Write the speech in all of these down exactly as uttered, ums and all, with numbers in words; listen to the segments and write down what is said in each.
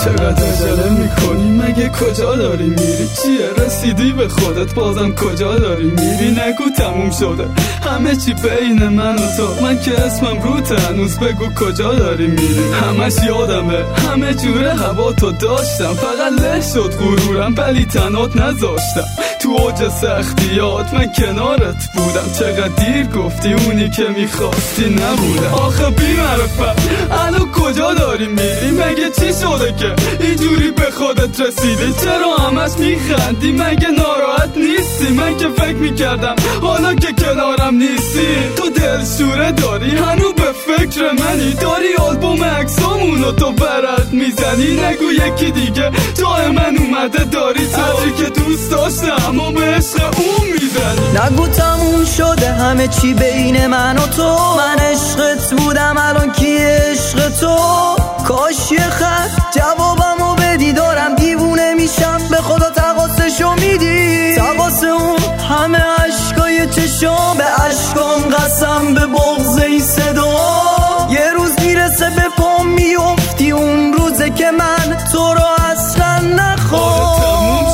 چقدر عجله میکنی؟ مگه کجا داری میری؟ چیه رسیدی به خودت؟ بازم کجا داری میری؟ نگو تموم شده همه چی بین من و تو، من که اسمم روته هنوز، بگو کجا داری میری؟ همش یادمه همه جوره هوا تو داشتم، فقط له شد غرورم ولی تنات نذاشتم. تو اوج سختیات من کنارت بودم، چقدر دیر گفتی اونی که میخواستی نبودم. آخه بی معرفت الان کجا داری میری؟ مگه چی شده که اینجوری به خودت رسیدی؟ چرا همش میخندی؟ مگه ناراحت نیستی؟ من که فکر میکردم حالا که کنارم نیستی تو دلشوره داری، هنو به فکر منی، داری آلبوم عکسامونو تو برات میزنی. نگو یکی دیگه جای من اومده داری، تو که دوست داشتم و به عشق اون میزنی. نگو تموم شده همه چی بین من و تو، من عشقت بودم الان کی عشق تو؟ کاش یه خط جوابمو بدی، دارم دیوونه میشم به خدا تقاصشو میدی. تقاص اون همه عشقای چشام، به عشقام قسم به بغض این صدا. یه روز میرسه به پام میافتی، اون روزه که من تو رو اصلا نخوام.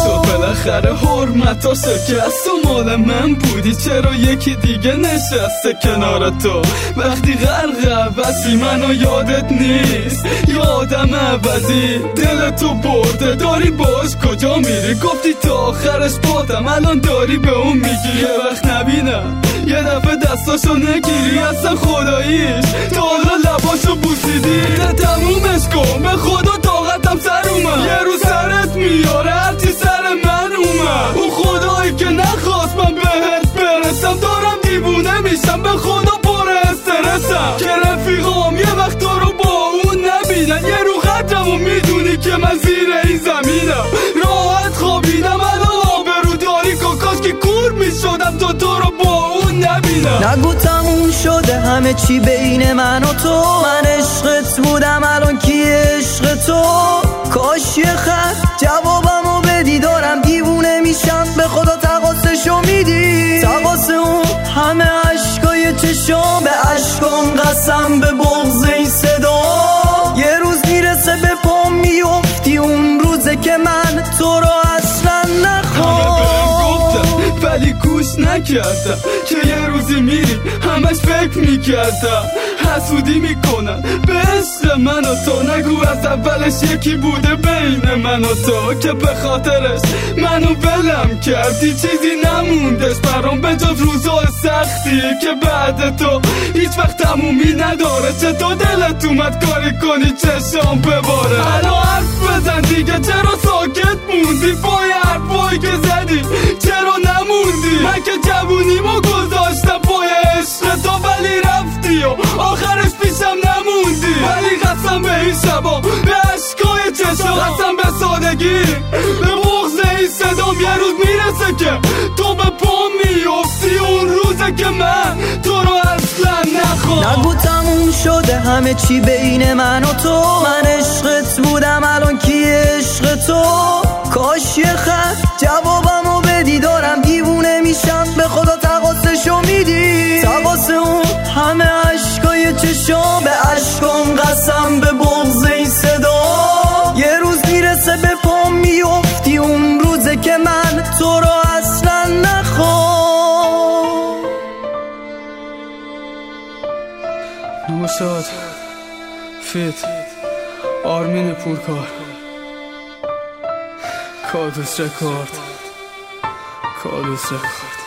بالاخره حرمتا شکست و مال من بودی، چرا یکی دیگه نشسته کنار تو؟ وقتی غرق عوضی منو یادت نیست، یادم عوضی دل تو برده، داری باش کجا میری؟ گفتی تا آخرش بادم، الان داری به اون میگی یه وقت نبینم، یه دفعه دستاشو نگیری اصلا خداییش، تا حالا لباشو بوسیدی. تمومش کن به خدا طاقتم سر اومد، یه روز سرت میاره هرچی سر من اومد. اون خدایی که نخواست من بهت برسم، دارم دیوونه میشم به خدا پر استرسم، که رفیقام یه وقت تو رو با اون نبینن. یه رو خطمو میدونی که من زیر این زمینم، راحت خوابیدم الان آبرو داری که کاش که کور میشدم تا تو رو با اون نبینم. نگو تموم شده همه چی بین من و تو، من عشقت بودم الان کی عشق تو؟ کاش یه خط جوابمو بدی، دارم دیوونه میشم به خدا تقاصشو میدی. تقاص اون همه عشقای چشام، به عشقام قسم به بغض این صدا. یه روز میرسه به پام میافتی، اون روزه که من تو رو اصلا نخوام. ولی گوش نکردم که یه روزی میری همش فکر میکردم، حسودی میکنن به عشق من و تو. نگو از اولش یکی بوده بین من و تو، که به خاطرش منو ولم کردی، چیزی نموندش برام به جز روزای سختی که بعد تو هیچ وقت تمومی نداره. چطور دلت اومد کاری کنی چشام بباره؟ الان حرف بزن دیگه، چرا ساکت موندی؟ پای حرفایی که زدی چرا نموندی؟ من که جوونیمو گذاشتم پای عشق تو، ولی رفتی و آخرش پیشم نموندی. ولی قسم به این شبا، به عشقای چشم، قسم به سادگی، به بغض این صدام، یه روز میرسه که تو به پام میافتی، اون روزه که من تو رو اصلا نخوام. نگو تموم شده همه چی بین من و تو، من عشقت بودم الان کی عشق تو؟ کاش یه خط جوابمو بدی، دارم دیوونه میشم به خدا تقاصشو میدی. تقاص اون همه عشقای چشام، به عشقام قسم به بغض این صدا. یه روز میرسه به پام میافتی، اون روزه که من تو رو اصلا نخوام. نوشاد فیت آرمین پورکار، کادوس رکورد، کادوس رکورد.